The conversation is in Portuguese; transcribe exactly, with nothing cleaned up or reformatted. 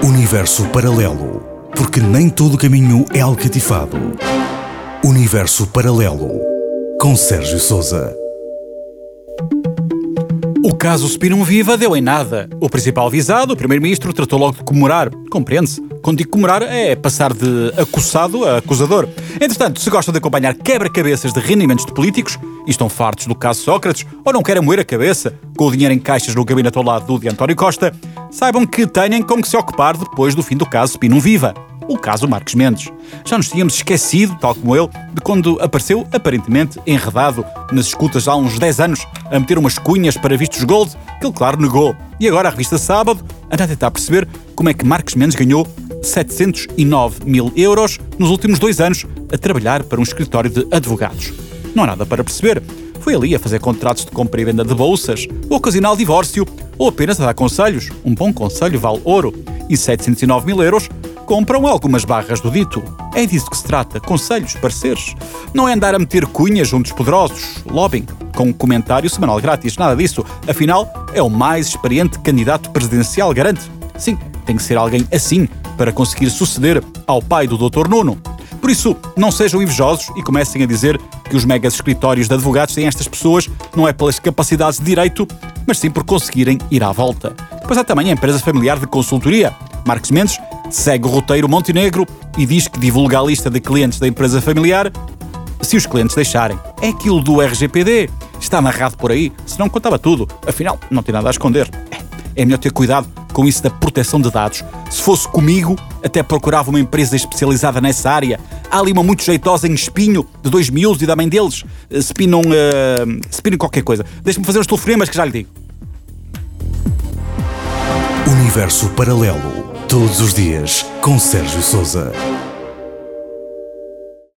Universo paralelo, porque nem todo caminho é alcatifado. Universo paralelo, com Sérgio Sousa. O caso Spinum Viva deu em nada. O principal visado, o primeiro-ministro, tratou logo de comemorar. Compreende-se? Quando digo comemorar, é passar de acusado a acusador. Entretanto, se gostam de acompanhar quebra-cabeças de rendimentos de políticos e estão fartos do caso Sócrates ou não querem moer a cabeça com o dinheiro em caixas no gabinete ao lado do de António Costa, saibam que têm com que se ocupar depois do fim do caso Spinum Viva. O caso Marcos Mendes. Já nos tínhamos esquecido, tal como ele, de quando apareceu, aparentemente enredado nas escutas há uns dez anos, a meter umas cunhas para vistos gold, que ele, claro, negou. E agora a revista Sábado anda a tentar perceber como é que Marcos Mendes ganhou setecentos e nove mil euros nos últimos dois anos a trabalhar para um escritório de advogados. Não há nada para perceber. Foi ali a fazer contratos de compra e venda de bolsas, o ocasional divórcio, ou apenas a dar conselhos. Um bom conselho vale ouro. E setecentos e nove mil euros compram algumas barras do dito. É disso que se trata, conselhos, pareceres. Não é andar a meter cunhas juntos poderosos, lobbying, com um comentário semanal grátis, nada disso. Afinal, é o mais experiente candidato presidencial, garante. Sim, tem que ser alguém assim para conseguir suceder ao pai do doutor Nuno. Por isso, não sejam invejosos e comecem a dizer que os megas escritórios de advogados têm estas pessoas não é pelas capacidades de direito, mas sim por conseguirem ir à volta. Depois há também a empresa familiar de consultoria. Marcos Mendes segue o roteiro Montenegro e diz que divulga a lista de clientes da empresa familiar se os clientes deixarem. É aquilo do R G P D. Está amarrado por aí, senão contava tudo. Afinal, não tem nada a esconder. É melhor ter cuidado com isso da proteção de dados. Se fosse comigo, até procurava uma empresa especializada nessa área. Há ali uma muito jeitosa em Espinho, de dois miúdos e da mãe deles. Spinam, uh, spinam qualquer coisa. Deixe-me fazer uns telefonemas que já lhe digo. Universo paralelo, todos os dias, com Sérgio Sousa.